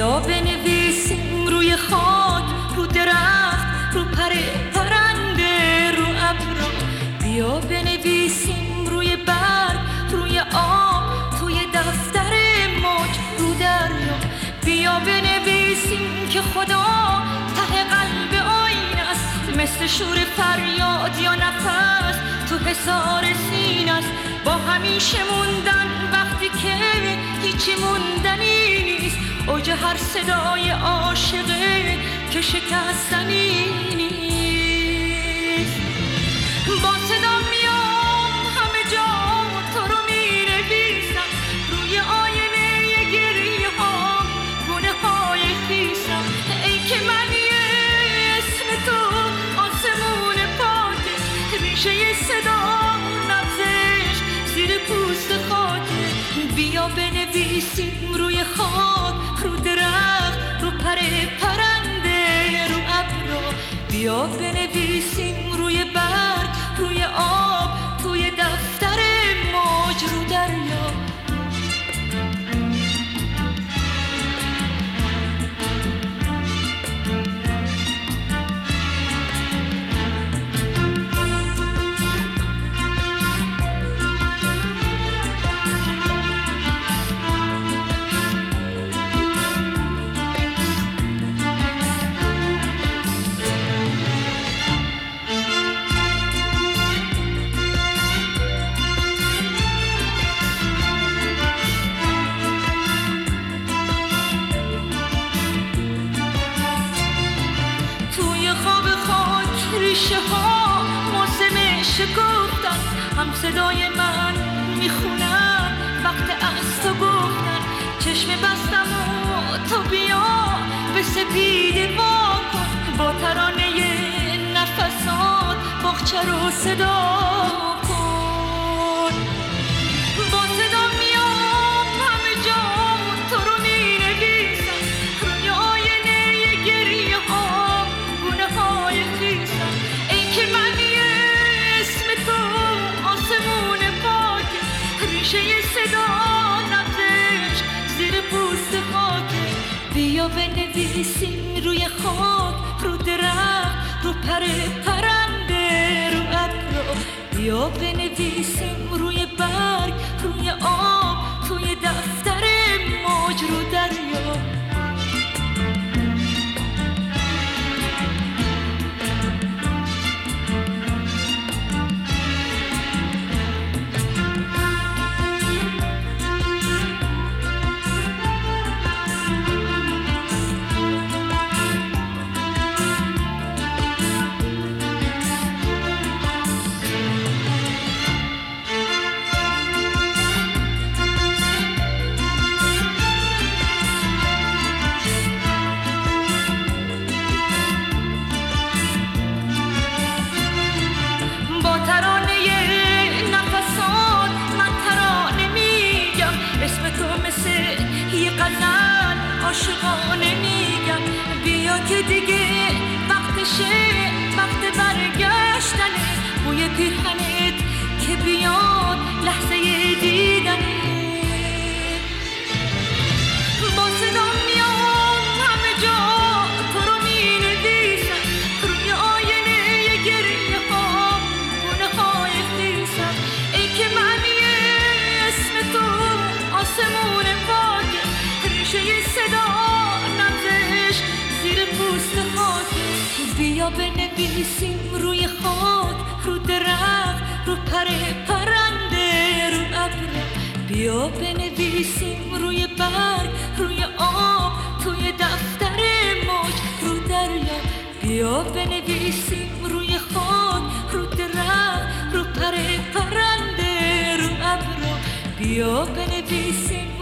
بیا بنویسیم روی خاک، رو درخت، رو پرنده، رو ابر. بیا بنویسیم روی برگ، روی آب، توی دفتر موج، رو دریا. بیا بنویسیم که خدا ته قلب آینه است، مثل شور فریاد یا نفس تو حصار سینه است. با همیشه موندن وقتی که هیچی موندنی نیست، اوج هر صدای عاشقه که شکستنی نیست. با صدا میام همه جا تو رو می نویسم، روی آینه گریه ها گونه های خیسم. ای که من یه اسم تو آسمون پاکه، ریشه صدا نبزش زیر پوست خاکه. بیا بنویسیم روی خاک، رو درخت، رو پرنده، رو ابر. بیا بنویسیم روی برگ، روی آب، توی دفتر موج، رو دریا. ریشه ها موسم شکفتن، هم صدای من میخونن وقت از تو گفتن. چشم بستم و تو بیا به سپیده وا کن، با ترانه نفسات باغچه رو صدا کن. با صدا میام همه جا تو رو می نویسم، روی آینه گریه ها گونه های خیسم. ای که من یه اسم تو آسمون پاکه، ریشه صدا نبزش زیر پوست خاکه. بیا بنویسیم روی خاک، رو درخت، رو پرنده، رو ابر. بیا بنویسیم روی برگ، روی آب، توی دفتر موج، رو دریا. عاشقانه میگم بیا که دیگه وقتشه، وقت برگشتنه. بوی پیرهنت که بیاد لحظه دیدنه. با صدا میام همه جا تو رو می نویسم، روی آینه گریه ها گونه های خیسم. ای که من یه اسم تو آسمون پاکه، ریشه صدا نبزش زیر پوست خاکه. بیا بنویسیم روی خاک، رو درخت، رو پرنده، رو ابر. بیا بنویسیم روی برگ، روی آب، توی دفتر موج، رو دریا. بیا بنویسیم روی خاک، رو درخت، رو پرنده، رو ابر. بیا بنویسیم